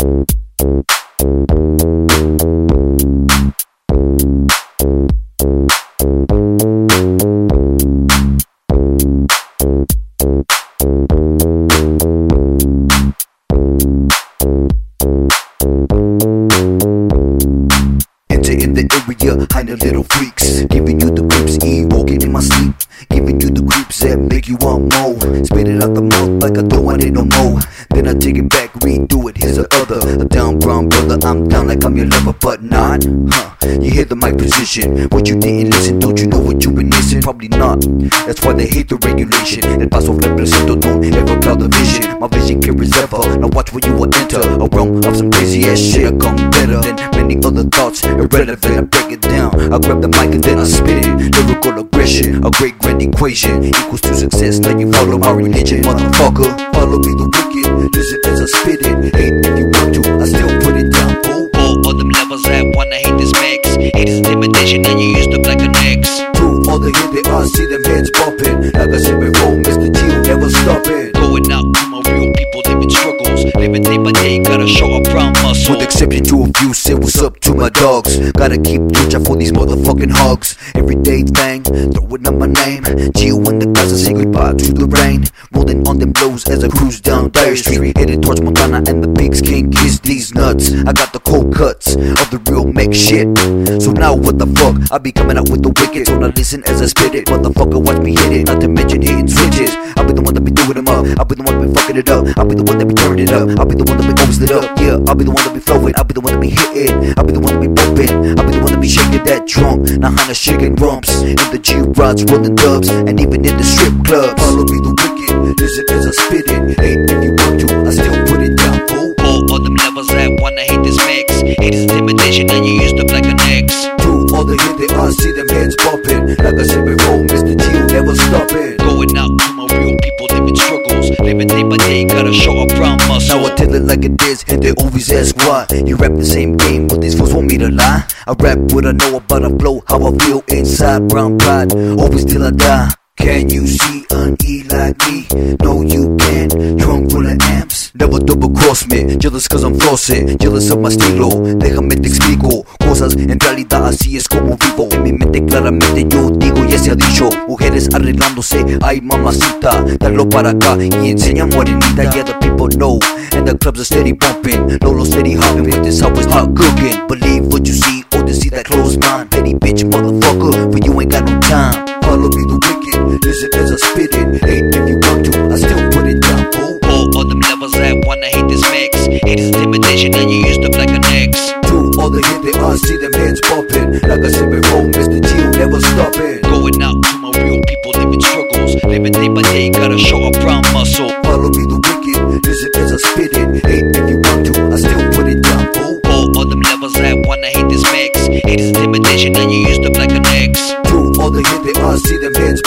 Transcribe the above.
In the area, hiding little freaks, giving you the creeps, walking in my sleep, giving you the creeps that make you want more. Spit it out the mouth like I don't want it no more. Then I take it back, redo it. Here's the other, a down brown brother. I'm down like I'm your lover, but not. You hear the mic position. What you didn't listen, don't you know what you've been missing? Probably not. That's why they hate the regulation. El paso represento, don't ever cloud the vision. My vision carries ever. Now watch where you will enter a realm of some crazy ass shit. I come better than many other thoughts. Irrelevant, I break it down. I grab the mic and then I spit it. Lyrical aggression, a great grand equation equals to success. Now you follow my religion, motherfucker. Follow me the wicked. Listen as I spit it. Hate if you want to, I still put it down. All them levels that wanna hate this mix. Hate is intimidation and you used to black an X. True, all the hit they are, see them heads bumping. Like I said before, Mr. G will never stop it. Going out to my real people living struggles. Living day by day, gotta show a brown muscle. With exception to a few, say what's up to my dogs. Gotta keep watch out for these motherfucking hogs. Everyday thing, throwing up my name. Gio and the guys, I say goodbye to the rain. Rolling on them blows as I cruise down Dire Street. Headed towards Montana and the pigs can't kiss these nuts. I got the cold cuts of the real Mac shit. So now what the fuck? I be coming out with the wicked. So now listen as I spit it. Motherfucker, watch me hit it. Not to mention hitting switches. I'll be the one that be doing them up. I'll be the one that be fucking it up. I'll be the one that be turning it up. I'll be the one that be always lit up. Yeah, I'll be the one that be flowing. I'll be the one that be hitting. I'll be the one that be bumping. I'll be the one that be shaking that drum. Now Hannah shaking rumps. In the G-Rods rolling dubs. And even in the strip clubs. Follow me the wicked. Listen as I spit it. Hate if you want to, I still put it down. All them levels that wanna hate this mix. Hate is intimidation and you used to black an X. True, all the hit they are, see them heads bumping. Like I said before, Mr. G will never stop it. Going out to my real people living struggles. Living day by day, gotta show a brown muscle. Now I tell it like it is, and they always ask why. You rap the same game, but these fools want me to lie. I rap what I know about a flow, how I feel inside. Brown pride, always till I die. Can you see an E like me? No you can't, trunk full of amps. Never double cross me, jealous cause I'm flossing. Jealous of my estilo, déjame te explico. Cosas en realidad así es como vivo. En mi mente claramente yo digo ya se ha dicho. Mujeres arreglándose, ay mamacita. Dalo para acá y enseña morenita. Yeah the people know, and the clubs are steady bumping. Lolo steady hopping with this always hot cooking. Believe what you see or to see that closed mind. Petty bitch motherfucker, but you ain't got no time. Follow me the wicked, listen as I spit it. Hate if you want to, I still put it down. All them levels that wanna hate this mix. Hate is intimidation and you used to black an X. True, all the hit they are, see them heads bumping. Like I said before, Mr. G will never stop it. Going out to my real people living struggles. Living day by day, gotta show a brown muscle. Follow me the wicked, listen as I spit it. Hate if you want to, I still put it down. All them levels that wanna hate this mix. Hate is intimidation and you used to black an X. True, all the hit they are, see them heads